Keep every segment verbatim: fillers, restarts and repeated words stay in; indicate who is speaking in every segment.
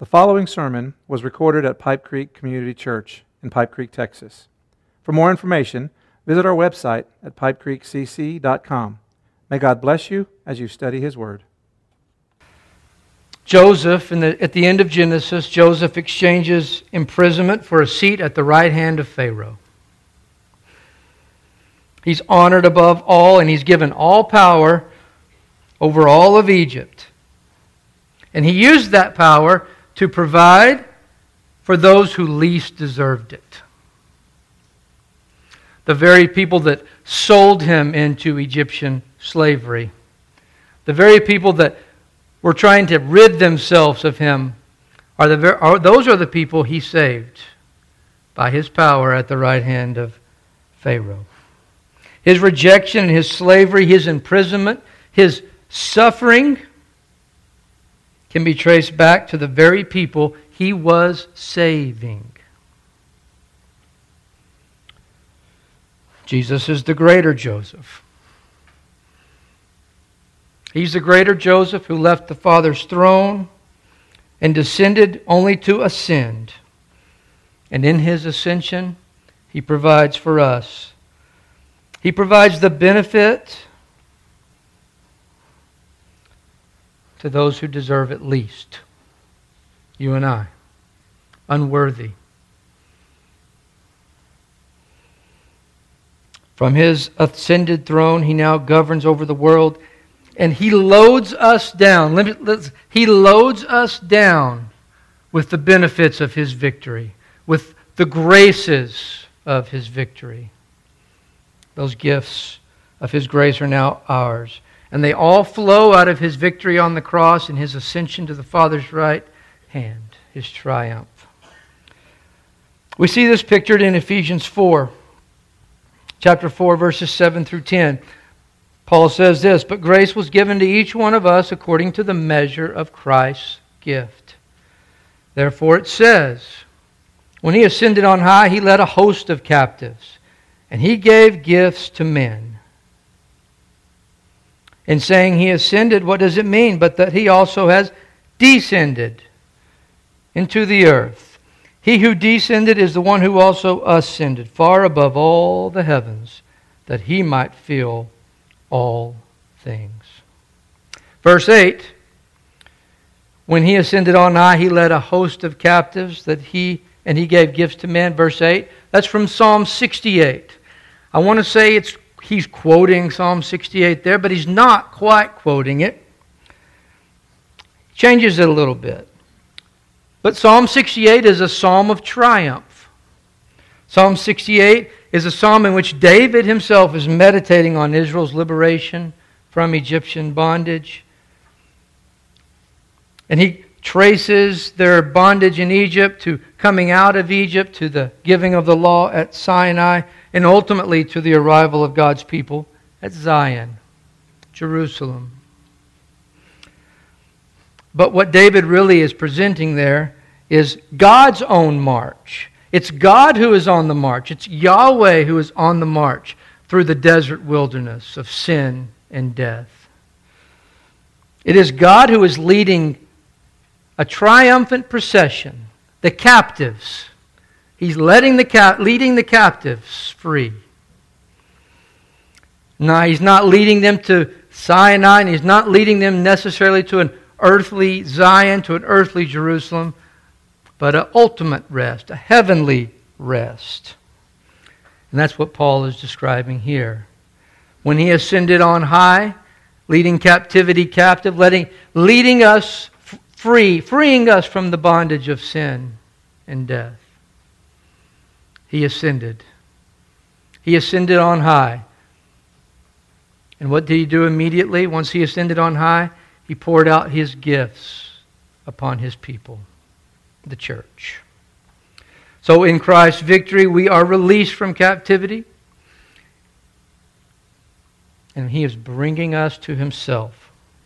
Speaker 1: The following sermon was recorded at Pipe Creek Community Church in Pipe Creek, Texas. For more information, visit our website at pipe creek c c dot com. May God bless you as you study His Word.
Speaker 2: Joseph, in the, at the end of Genesis, Joseph exchanges imprisonment for a seat at the right hand of Pharaoh. He's honored above all, and he's given all power over all of Egypt. And he used that power to provide for those who least deserved it. The very people that sold him into Egyptian slavery. The very people that were trying to rid themselves of him. Are the are, those are the people he saved by his power at the right hand of Pharaoh. His rejection, his slavery, his imprisonment, his suffering can be traced back to the very people he was saving. Jesus is the greater Joseph. He's the greater Joseph who left the Father's throne and descended only to ascend. And in His ascension, He provides for us. He provides the benefit to those who deserve it least. You and I. Unworthy. From His ascended throne, He now governs over the world. And He loads us down. Let me, let's, he loads us down with the benefits of His victory. With the graces of His victory. Those gifts of His grace are now ours. And they all flow out of His victory on the cross and His ascension to the Father's right hand, His triumph. We see this pictured in Ephesians four, chapter four, verses seven through ten. Paul says this, "But grace was given to each one of us according to the measure of Christ's gift. Therefore it says, when He ascended on high, He led a host of captives, and He gave gifts to men." In saying He ascended, what does it mean? But that He also has descended into the earth. He who descended is the one who also ascended far above all the heavens, that He might fill all things. Verse eight, when He ascended on high, He led a host of captives, that He and He gave gifts to men. Verse eight, that's from Psalm sixty-eight. I want to say it's he's quoting Psalm sixty-eight there, but he's not quite quoting it. Changes it a little bit. But Psalm sixty-eight is a psalm of triumph. Psalm sixty-eight is a psalm in which David himself is meditating on Israel's liberation from Egyptian bondage. And he traces their bondage in Egypt to coming out of Egypt, to the giving of the law at Sinai, and ultimately to the arrival of God's people at Zion, Jerusalem. But what David really is presenting there is God's own march. It's God who is on the march. It's Yahweh who is on the march through the desert wilderness of sin and death. It is God who is leading a triumphant procession, the captives. He's letting the cap- leading the captives free. Now, He's not leading them to Sinai, and He's not leading them necessarily to an earthly Zion, to an earthly Jerusalem, but an ultimate rest, a heavenly rest. And that's what Paul is describing here. When He ascended on high, leading captivity captive, letting, leading us free, freeing us from the bondage of sin and death. He ascended. He ascended on high. And what did He do immediately? Once He ascended on high, He poured out His gifts upon His people, the church. So in Christ's victory, we are released from captivity. And He is bringing us to Himself.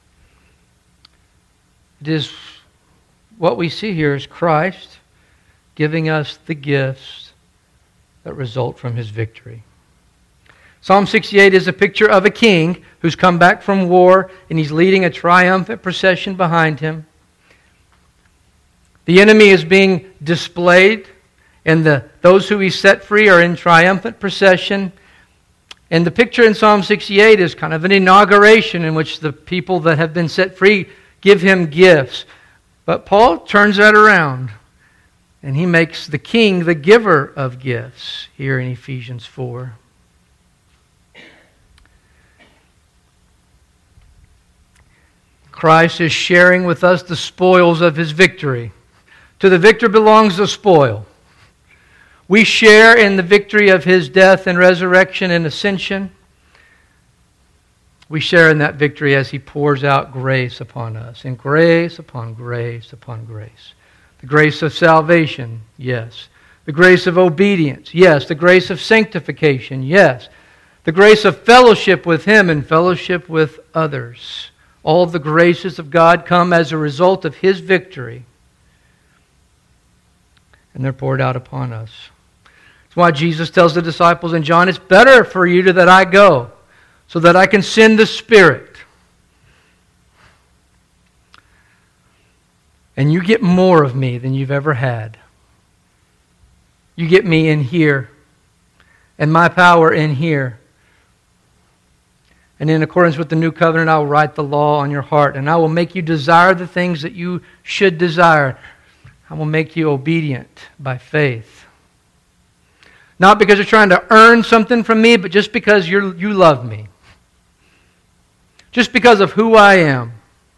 Speaker 2: It is what we see here is Christ giving us the gifts that result from His victory. Psalm sixty-eight is a picture of a king who's come back from war and he's leading a triumphant procession behind him. The enemy is being displayed, and the, those who he set free are in triumphant procession. And the picture in Psalm sixty-eight is kind of an inauguration in which the people that have been set free give him gifts. But Paul turns that around, and he makes the king the giver of gifts here in Ephesians four. Christ is sharing with us the spoils of his victory. To the victor belongs the spoil. We share in the victory of his death and resurrection and ascension. We share in that victory as he pours out grace upon us. And grace upon grace upon grace. The grace of salvation, yes. The grace of obedience, yes. The grace of sanctification, yes. The grace of fellowship with him and fellowship with others. All of the graces of God come as a result of his victory. And they're poured out upon us. That's why Jesus tells the disciples in John, it's better for you to, that I go, so that I can send the Spirit. And you get more of me than you've ever had. You get me in here, and my power in here. And in accordance with the new covenant, I will write the law on your heart, and I will make you desire the things that you should desire. I will make you obedient by faith. Not because you're trying to earn something from me, but just because you're, you love me. Just because of who I am.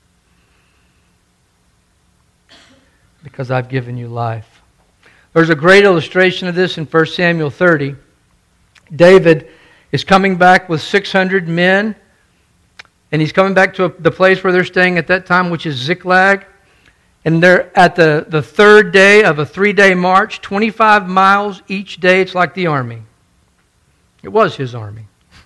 Speaker 2: Because I've given you life. There's a great illustration of this in First Samuel thirty. David is coming back with six hundred men, and he's coming back to a, the place where they're staying at that time, which is Ziklag. And they're at the, the third day of a three-day march, twenty-five miles each day. It's like the army. It was his army.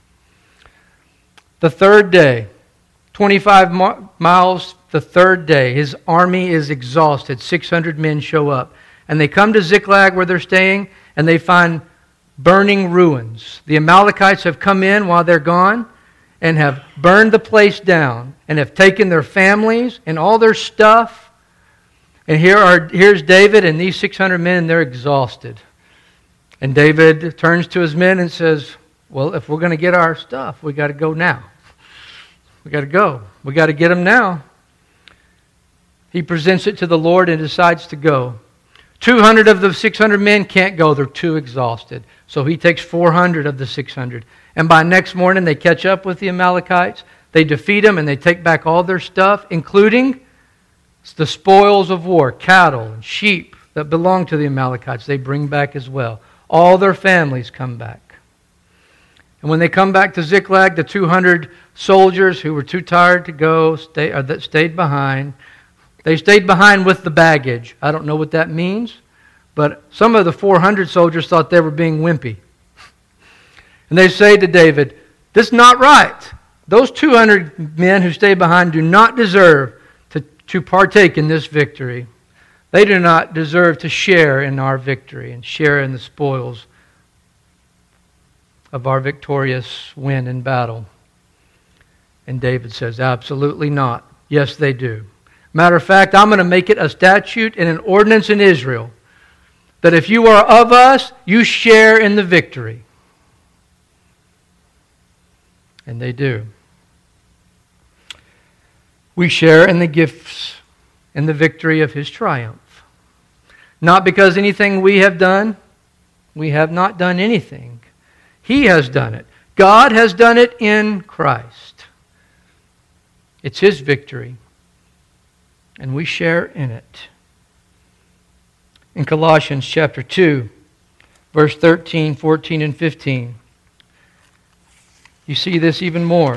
Speaker 2: The third day, twenty-five miles the third day. His army is exhausted. six hundred men show up. And they come to Ziklag where they're staying, and they find burning ruins. The Amalekites have come in while they're gone and have burned the place down and have taken their families and all their stuff. And here are here's David and these six hundred men, and they're exhausted. And David turns to his men and says, well, if we're going to get our stuff, we got to go now. We got to go. We got to get them now. He presents it to the Lord and decides to go. two hundred of the six hundred men can't go. They're too exhausted. So he takes four hundred of the six hundred. And by next morning, they catch up with the Amalekites. They defeat them, and they take back all their stuff, including the spoils of war, cattle and sheep that belong to the Amalekites. They bring back as well. All their families come back. And when they come back to Ziklag, the two hundred soldiers who were too tired to go, stay, or that stayed behind, they stayed behind with the baggage. I don't know what that means, but some of the four hundred soldiers thought they were being wimpy. And they say to David, this is not right. Those two hundred men who stayed behind do not deserve to, to partake in this victory. They do not deserve to share in our victory and share in the spoils of our victorious win in battle. And David says, absolutely not. Yes, they do. Matter of fact, I'm going to make it a statute and an ordinance in Israel that if you are of us, you share in the victory. And they do. We share in the gifts and the victory of His triumph. Not because anything we have done. We have not done anything. He has done it. God has done it in Christ. It's His victory. And we share in it. In Colossians chapter two, verse thirteen, fourteen, and fifteen, you see this even more.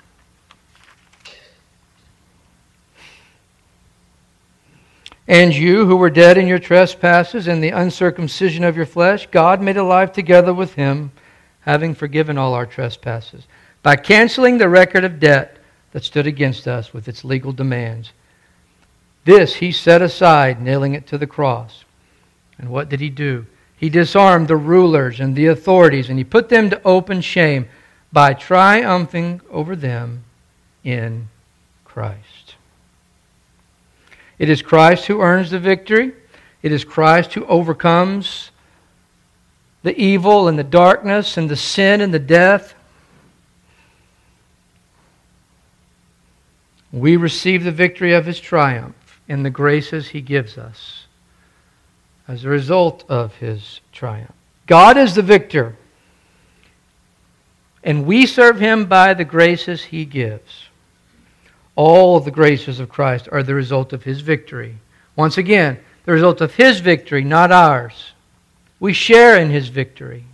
Speaker 2: And you who were dead in your trespasses and the uncircumcision of your flesh, God made alive together with Him, having forgiven all our trespasses, by canceling the record of debt that stood against us with its legal demands. This He set aside, nailing it to the cross. And what did He do? He disarmed the rulers and the authorities, and He put them to open shame by triumphing over them in Christ. It is Christ who earns the victory. It is Christ who overcomes the evil and the darkness and the sin and the death. We receive the victory of His triumph in the graces He gives us as a result of His triumph. God is the victor, and we serve Him by the graces He gives. All of the graces of Christ are the result of His victory. Once again, the result of His victory, not ours. We share in His victory.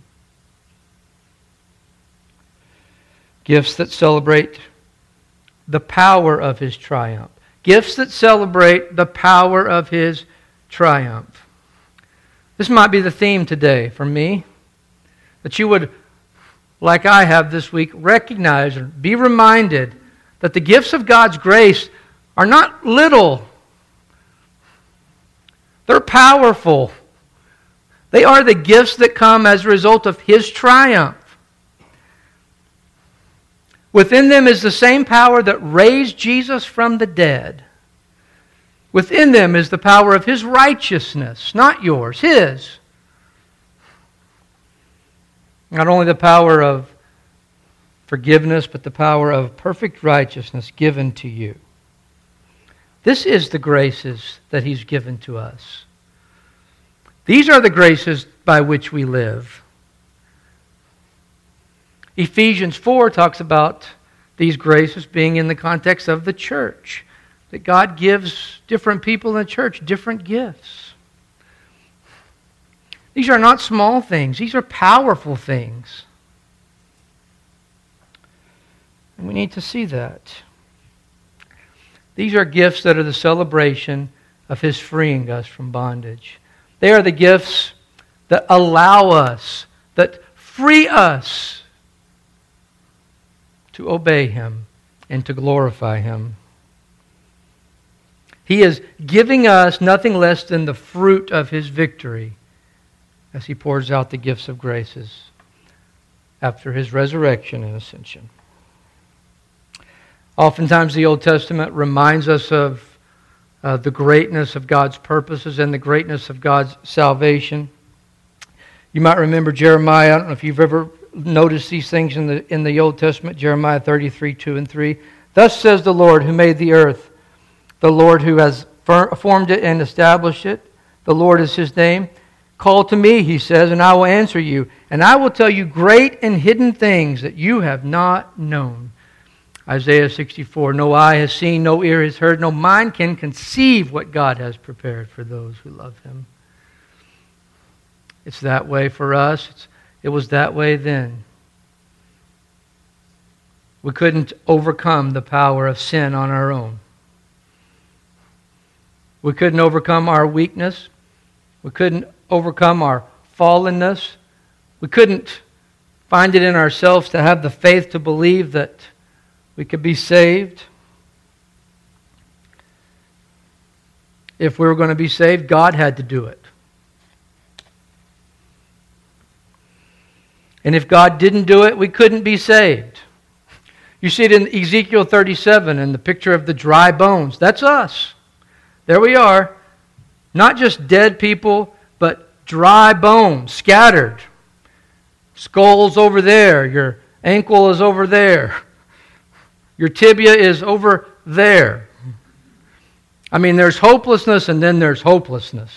Speaker 2: Gifts that celebrate the power of His triumph. Gifts that celebrate the power of His triumph. This might be the theme today for me. That you would, like I have this week, recognize and be reminded that the gifts of God's grace are not little. They're powerful. They are the gifts that come as a result of His triumph. Within them is the same power that raised Jesus from the dead. Within them is the power of His righteousness, not yours, His. Not only the power of forgiveness, but the power of perfect righteousness given to you. This is the graces that He's given to us. These are the graces by which we live. Ephesians four talks about these graces being in the context of the church. That God gives different people in the church different gifts. These are not small things. These are powerful things. And we need to see that. These are gifts that are the celebration of His freeing us from bondage. They are the gifts that allow us, that free us to obey Him and to glorify Him. He is giving us nothing less than the fruit of His victory as He pours out the gifts of graces after His resurrection and ascension. Oftentimes the Old Testament reminds us of uh, the greatness of God's purposes and the greatness of God's salvation. You might remember Jeremiah. I don't know if you've ever noticed these things in the in the Old Testament. Jeremiah thirty-three, two and three. Thus says the Lord who made the earth, the Lord who has formed it and established it. The Lord is His name. Call to me, He says, and I will answer you. And I will tell you great and hidden things that you have not known. Isaiah sixty-four, no eye has seen, no ear has heard, no mind can conceive what God has prepared for those who love Him. It's that way for us. It's, it was that way then. We couldn't overcome the power of sin on our own. We couldn't overcome our weakness. We couldn't overcome our fallenness. We couldn't find it in ourselves to have the faith to believe that we could be saved. If we were going to be saved, God had to do it. And if God didn't do it, we couldn't be saved. You see it in Ezekiel thirty-seven in the picture of the dry bones. That's us. There we are. Not just dead people, but dry bones, scattered. Skull's over there. Your ankle is over there. Your tibia is over there. I mean, there's hopelessness and then there's hopelessness.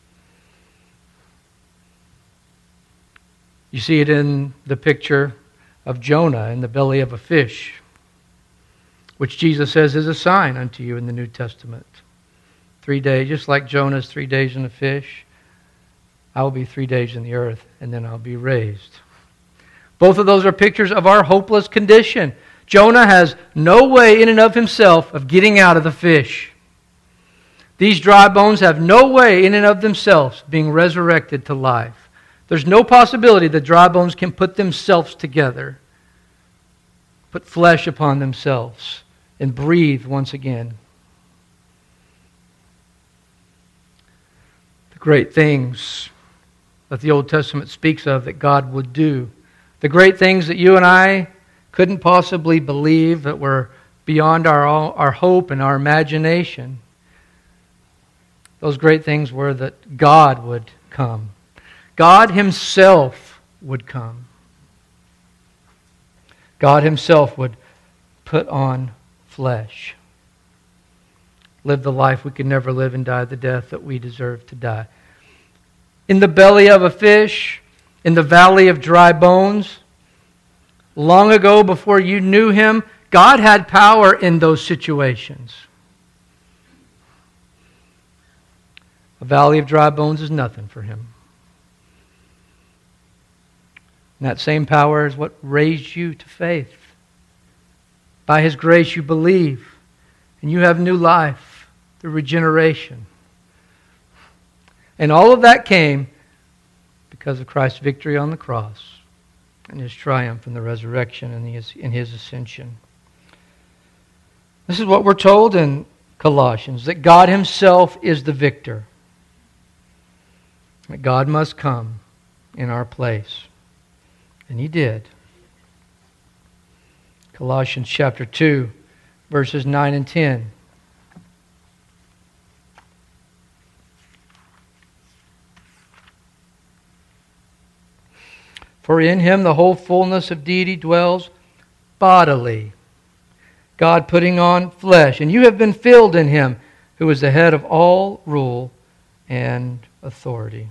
Speaker 2: You see it in the picture of Jonah in the belly of a fish, which Jesus says is a sign unto you in the New Testament. Three days, just like Jonah's three days in the fish, I will be three days in the earth, and then I'll be raised. Both of those are pictures of our hopeless condition. Jonah has no way in and of himself of getting out of the fish. These dry bones have no way in and of themselves being resurrected to life. There's no possibility that dry bones can put themselves together, put flesh upon themselves, and breathe once again. The great things that the Old Testament speaks of that God would do, the great things that you and I couldn't possibly believe, that were beyond our, our hope and our imagination. Those great things were that God would come. God Himself would come. God Himself would put on flesh. Live the life we could never live and die the death that we deserve to die. In the belly of a fish, in the valley of dry bones, long ago before you knew Him, God had power in those situations. A valley of dry bones is nothing for Him. And that same power is what raised you to faith. By His grace you believe, and you have new life through regeneration. And all of that came because of Christ's victory on the cross and His triumph in the resurrection and His, in His ascension. This is what we're told in Colossians, that God Himself is the victor. That God must come in our place. And He did. Colossians chapter two, verses nine and ten. For in Him the whole fullness of deity dwells bodily, God putting on flesh. And you have been filled in Him, who is the head of all rule and authority.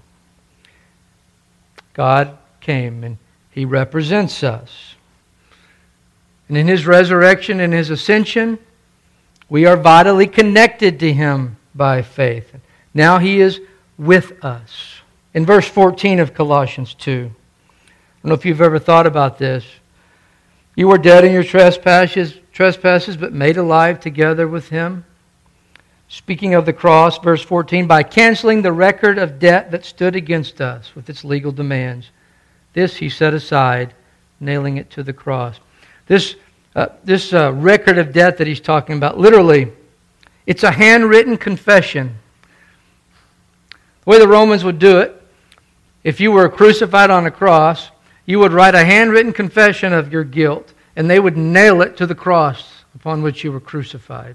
Speaker 2: God came and He represents us. And in His resurrection and His ascension, we are vitally connected to Him by faith. Now He is with us. In verse fourteen of Colossians two, I don't know if you've ever thought about this. You were dead in your trespasses, trespasses, but made alive together with Him. Speaking of the cross, verse fourteen, by canceling the record of debt that stood against us with its legal demands. This He set aside, nailing it to the cross. This, uh, this uh, record of debt that He's talking about, literally, it's a handwritten confession. The way the Romans would do it, if you were crucified on a cross, you would write a handwritten confession of your guilt, and they would nail it to the cross upon which you were crucified.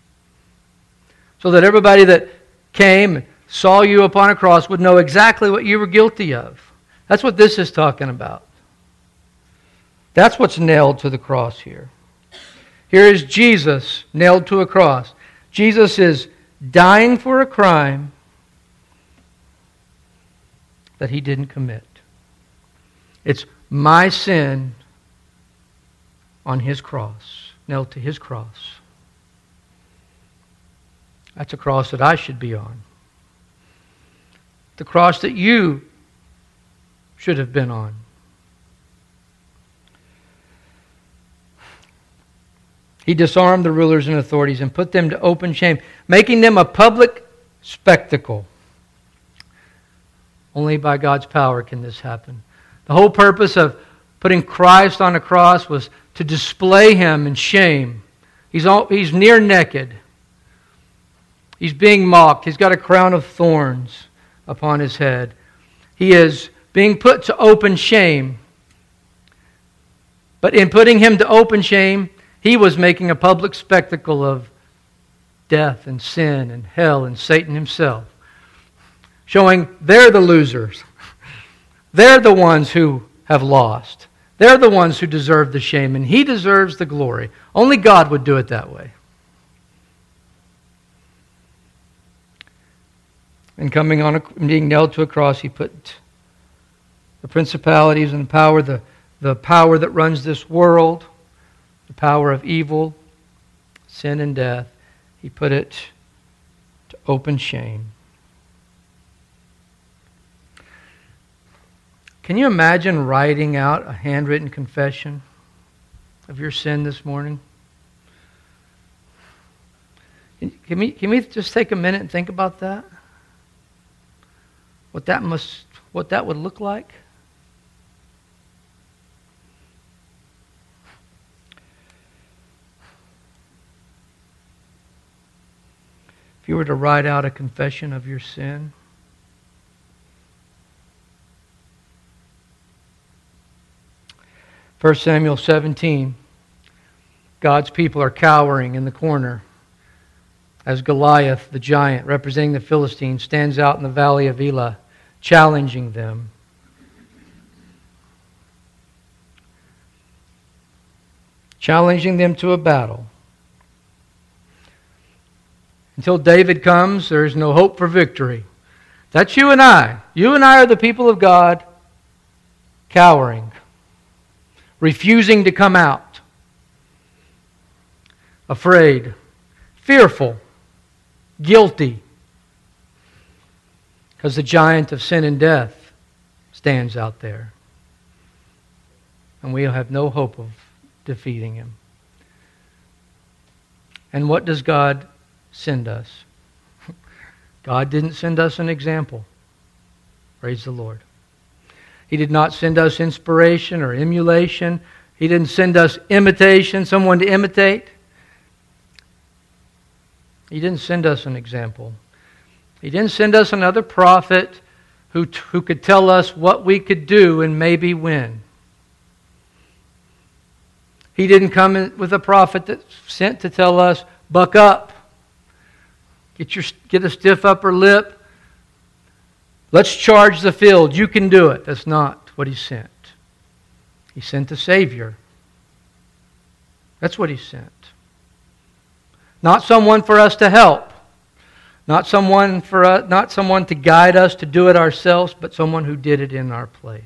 Speaker 2: So that everybody that came and saw you upon a cross would know exactly what you were guilty of. That's what this is talking about. That's what's nailed to the cross here. Here is Jesus nailed to a cross. Jesus is dying for a crime that He didn't commit. It's my sin on His cross, nailed to His cross. That's a cross that I should be on. The cross that you should have been on. He disarmed the rulers and authorities and put them to open shame, making them a public spectacle. Only by God's power can this happen. The whole purpose of putting Christ on a cross was to display Him in shame. He's, all, he's near naked. He's being mocked. He's got a crown of thorns upon His head. He is being put to open shame. But in putting Him to open shame, He was making a public spectacle of death and sin and hell and Satan himself. Showing they're the losers. They're the ones who have lost. They're the ones who deserve the shame, and He deserves the glory. Only God would do it that way. And coming on, a, being nailed to a cross, He put the principalities and the power, the, the power that runs this world, the power of evil, sin and death, He put it to open shame. Can you imagine writing out a handwritten confession of your sin this morning? Can we, can we just take a minute and think about that? What that must, what that would look like? If you were to write out a confession of your sin, First Samuel seventeen, God's people are cowering in the corner. as Goliath, the giant, representing the Philistines, stands out in the valley of Elah, challenging them. Challenging them to a battle. Until David comes, there is no hope for victory. That's you and I. You and I are the people of God, cowering, refusing to come out, afraid, fearful, guilty, because the giant of sin and death stands out there. And we have no hope of defeating him. And what does God send us? God didn't send us an example. Praise the Lord. He did not send us inspiration or emulation. He didn't send us imitation, someone to imitate. He didn't send us an example. He didn't send us another prophet who, who could tell us what we could do and maybe win. He didn't come in with a prophet that's sent to tell us, buck up, get, your, get a stiff upper lip, let's charge the field, you can do it. That's not what He sent. He sent a Savior. That's what He sent. Not someone for us to help. Not someone for us, not someone to guide us to do it ourselves, but someone who did it in our place.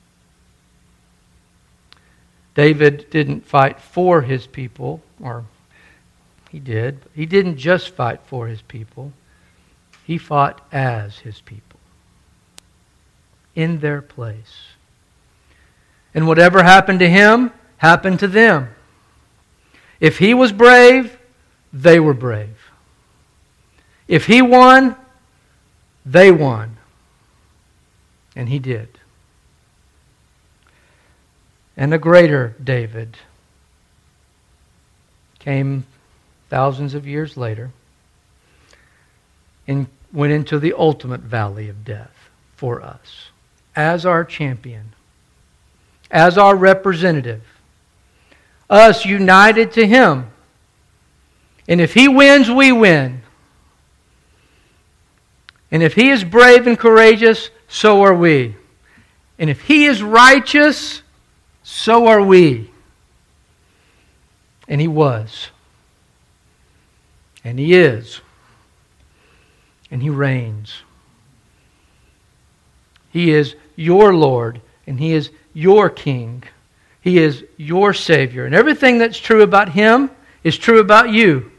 Speaker 2: David didn't fight for his people, or he did. He didn't just fight for his people. He fought as his people, in their place. And whatever happened to him, happened to them. If he was brave, they were brave. If he won, they won. And he did. And a greater David came thousands of years later and went into the ultimate valley of death for us as our champion, as our representative, us united to Him. And if He wins, we win. And if He is brave and courageous, so are we. And if He is righteous, so are we. And He was. And He is. And He reigns. He is your Lord, and He is your King. He is your Savior. And everything that's true about Him is true about you.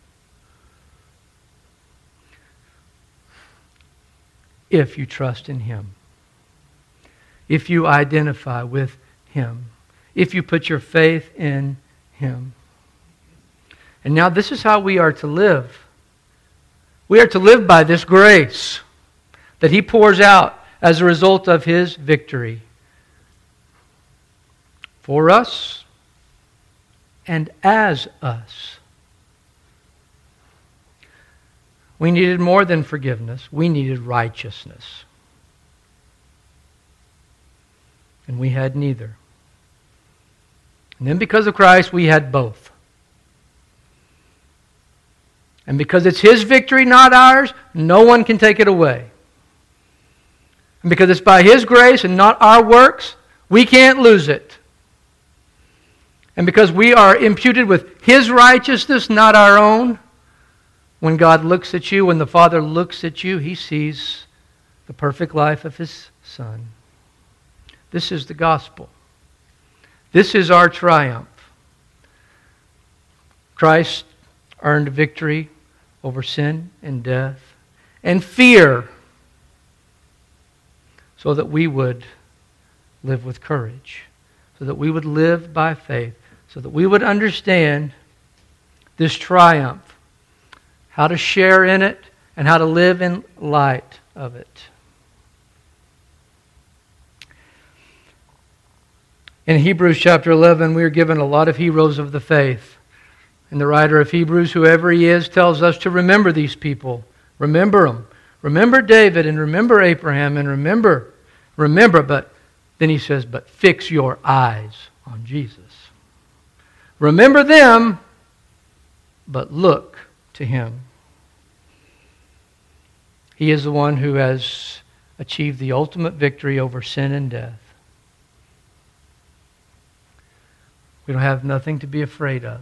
Speaker 2: If you trust in Him. If you identify with Him. If you put your faith in Him. And now this is how we are to live. We are to live by this grace that He pours out as a result of His victory. For us and as us. We needed more than forgiveness. We needed righteousness. And we had neither. And then because of Christ, we had both. And because it's His victory, not ours, no one can take it away. And because it's by His grace and not our works, we can't lose it. And because we are imputed with His righteousness, not our own, when God looks at you, when the Father looks at you, He sees the perfect life of His Son. This is the gospel. This is our triumph. Christ earned victory over sin and death and fear so that we would live with courage, so that we would live by faith, so that we would understand this triumph, how to share in it, and how to live in light of it. In Hebrews chapter eleven, we are given a lot of heroes of the faith. And the writer of Hebrews, whoever he is, tells us to remember these people. Remember them. Remember David and remember Abraham and remember, remember, but then he says, but fix your eyes on Jesus. Remember them, but look to Him. He is the one who has achieved the ultimate victory over sin and death. We don't have nothing to be afraid of.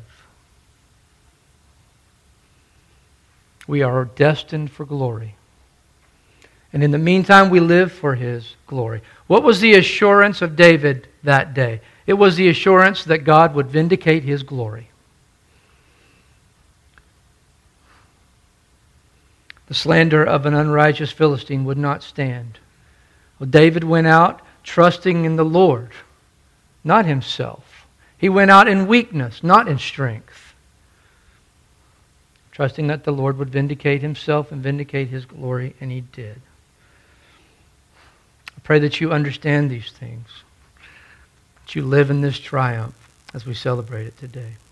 Speaker 2: We are destined for glory. And in the meantime, we live for His glory. What was the assurance of David that day? It was the assurance that God would vindicate His glory. The slander of an unrighteous Philistine would not stand. Well, David went out trusting in the Lord, not himself. He went out in weakness, not in strength. Trusting that the Lord would vindicate Himself and vindicate His glory, and He did. I pray that you understand these things, that you live in this triumph as we celebrate it today.